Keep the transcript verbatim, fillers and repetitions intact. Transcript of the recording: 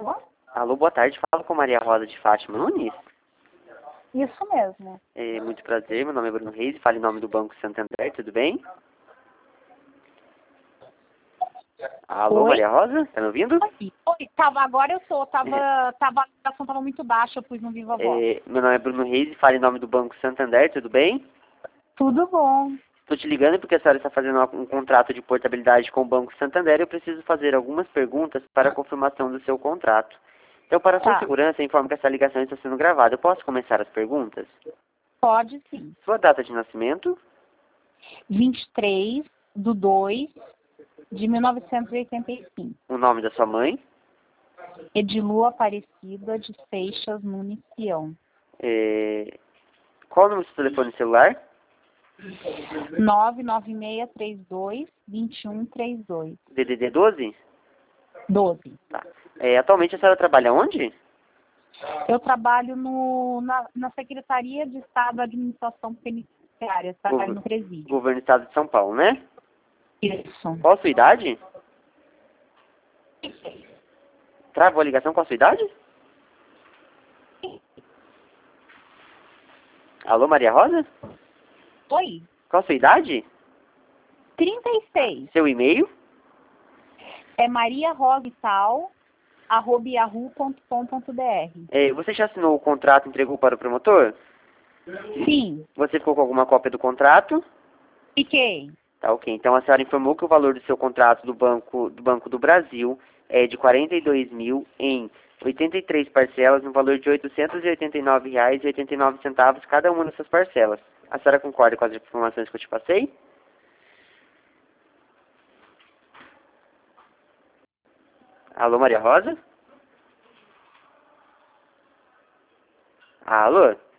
Alô, boa tarde. Falo com Maria Rosa de Fátima Nunes. Isso mesmo. É, muito prazer, meu nome é Bruno Reis, falo em nome do Banco Santander, tudo bem? Alô, Oi? Maria Rosa, tá me ouvindo? Oi, Oi, tava, agora eu tô, tava, tava, a ligação tava muito baixa, eu pus no Viva Voz. É, meu nome é Bruno Reis, falo em nome do Banco Santander, tudo bem? Tudo bom. Estou te ligando porque a senhora está fazendo um contrato de portabilidade com o Banco Santander e eu preciso fazer algumas perguntas para a confirmação do seu contrato. Então, para a sua Tá. segurança, informo que essa ligação está sendo gravada. Eu posso começar as perguntas? Pode sim. Sua data de nascimento, vinte e três do dois de mil novecentos e oitenta e cinco. o nome da sua mãe, Edilu Aparecida de Seixas Nunes Sião. é, qual o número do seu telefone celular? nove nove seis três dois, dois um três dois. D D D doze? doze. Tá. É, atualmente a senhora trabalha onde? Eu trabalho no, na, na Secretaria de Estado da Administração Penitenciária, trabalho no presídio. Governo do Estado de São Paulo, né? Isso. Qual a sua idade? Travou a ligação, qual a sua idade? Alô, Maria Rosa? Oi. Qual a sua idade? trinta e seis. Seu e-mail? É Maria Rosital, arroba yahoo ponto com ponto br. É, você já assinou o contrato e entregou para o promotor? Sim. Você ficou com alguma cópia do contrato? Fiquei. Tá, ok. Então a senhora informou que o valor do seu contrato do Banco do, Banco do Brasil é de quarenta e dois mil em oitenta e três parcelas no valor de oitocentos e oitenta e nove reais e oitenta e nove centavos cada uma dessas parcelas. A senhora concorda com as informações que eu te passei? Alô, Maria Rosa? Alô?